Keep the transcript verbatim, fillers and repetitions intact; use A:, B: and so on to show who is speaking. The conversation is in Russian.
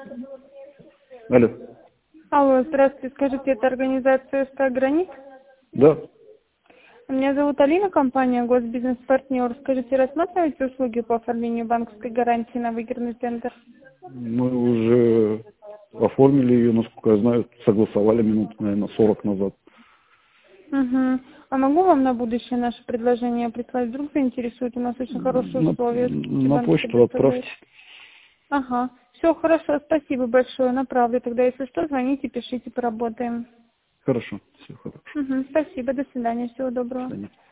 A: Алло.
B: Алло, здравствуйте. Скажите, это организация СП «Гранит»?
A: Да.
B: Меня зовут Алина, компания «Госбизнес-партнер». Скажите, рассматриваете услуги по оформлению банковской гарантии на выигранный тендер?
A: Мы уже оформили ее, насколько я знаю, согласовали минут, наверное, сорок назад.
B: Угу. А могу вам на будущее наше предложение прислать? Вдруг заинтересует? У нас очень хорошие
A: На,
B: условия.
A: на почту отправьте.
B: Ага. Все, хорошо. Спасибо большое. Направлю. Тогда, если что, звоните, пишите, поработаем.
A: Хорошо. Все хорошо.
B: Угу. Спасибо. До свидания. Всего доброго.
A: До свидания.